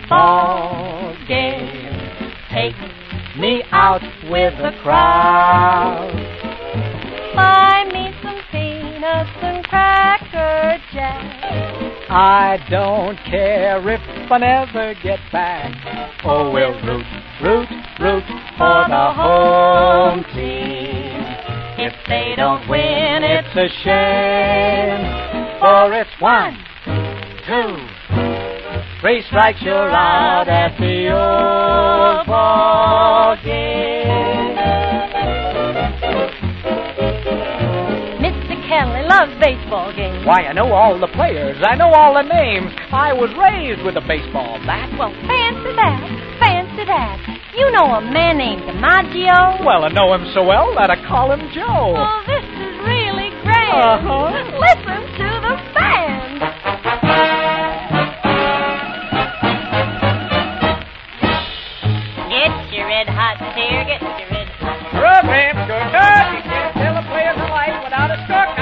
ball game. Take me out with the crowd. Buy me some peanuts and Cracker Jack. I don't care if I never get back. Oh, we'll root, root, root for the home team. If they don't win, it's a shame. For it's 1, 2, 3 strikes, you're out at the old ball game. Mr. Kelly loves baseball games. Why, I know all the players. I know all the names. I was raised with a baseball bat. Well, fancy that, fancy that. You know a man named DiMaggio? Well, I know him so well that I call him Joe. Oh, this is really grand. Listen to the band. Get your red hot steer, get your red hot. Rub him, good. You can't tell a player's life without a struck.